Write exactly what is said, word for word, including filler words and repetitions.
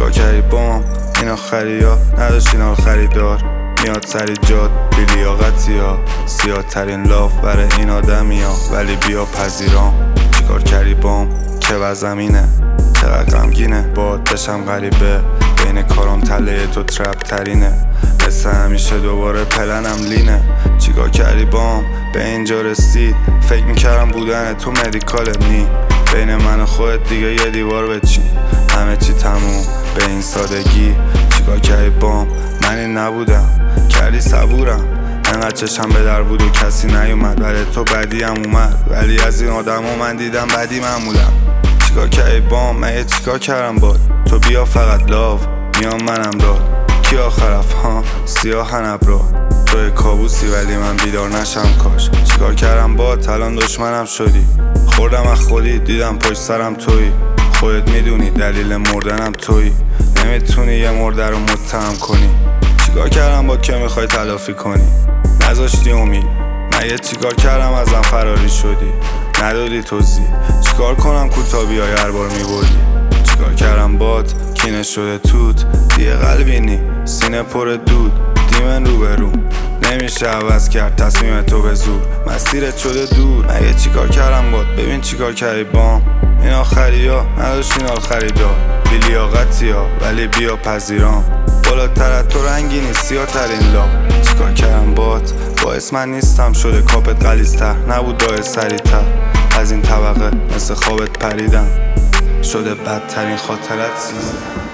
چیکار کردی بام این آخری ها نداشت اینا رو خریدار میاد سری جاد بی لیاقتی ها سیاه ترین لاف برای این آدمی ها ولی بیا پذیرام چیکار کردی بام که وزمینه چقدر غمگینه باد بشم غریبه بین کارام تله تو ترپ ترینه مثل همیشه دوباره پلنم لینه چیکار کردی بام به اینجا رسید فکر میکردم بودن تو مدیکال نی بین من و خودت دیگه یه دیوار بچین همه چی تموم به این سادگی چیکار کردی بام من این نبودم کردی صبورم انقدر چشم به در بود و کسی نیومد ولی تو بدی هم اومد ولی از این آدم ها من دیدم بدی معمولم چیکار کردی بام من چیکار کردم باد تو بیا فقط لاو میام منم داد کی آخرف ها سیاهن ابرا توی کابوسی ولی من بیدار نشم کاش چیکار کردم باد الان دشمنم شدی خوردم از خودی دیدم پشت سرم تویی خودت میدونی دلیل مردنم تویی نمیتونی یه مرده رو متهم کنی چیکار کردم با که میخوای تلافی کنی نذاشتی امید مگه چیکار کردم ازم فراری شدی ندادی توضیح چیکار کنم کوتابی های هر بار میبردی چیکار کردم باد کینه شده توت دیگه قلبی نی سینه پر دود دیمن رو به رو نمیشه عوض کرد تصمیم تو به زور مسیرت شده دور مگه چیکار کردم باد ببین چیکار کردی بام این آخری ها نداشت این آخری دار بی لیاقتی ها ولی بیا پذیرام بالاتر از تو رنگی نیست سیاه ترین لا چیکار کردم باد باعث من نیستم شده کاپت غلیظ‌تر نبود دای سریع‌تر از این طبقه مثل خوابت پریدم شده بدترین خاطرت سیزم